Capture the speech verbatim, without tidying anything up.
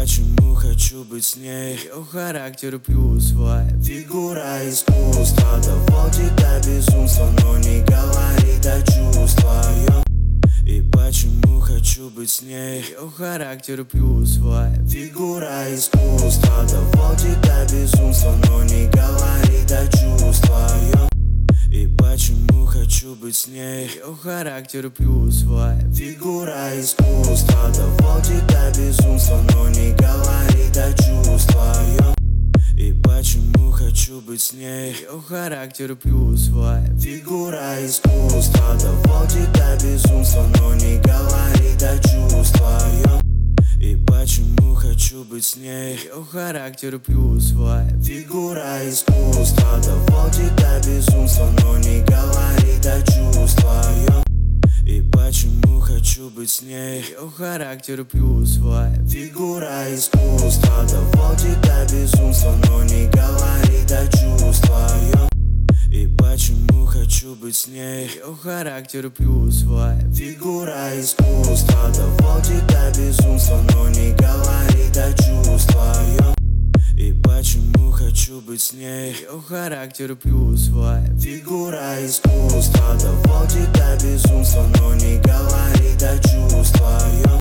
почему хочу быть с ней? Ее характер плюс вайб, фигура искусства доводит до безумства, но не говорит о чувствах. И почему хочу быть с ней? Ее характер плюс вайб, фигура искусства доводит до безумства, но не говорит о чувствах. И почему хочу быть с ней? Ее характер плюс вайб, фигура искусства доводит до безумства, но не говорит о чувствах. И почему хочу быть с ней? Ее характер плюс вайб, фигура искусства доводит до безумства, но не говорит о чувствах. И почему хочу быть с ней? Ее характер плюс вайб, фигура искусства доводит до безумства, но не говорит о чувствах. И почему хочу быть с ней? Ее характер плюс вайб, фигура искусства доводит до безумства, но не говорит о чувствах. И почему хочу быть с ней? Ее характер плюс вайб, фигура искусства доводит до безумства, но не говорит о чувствах. И почему хочу быть с ней? Ее характер плюс вайб, фигура искусства доводит до безумства, но не говорит о чувствах.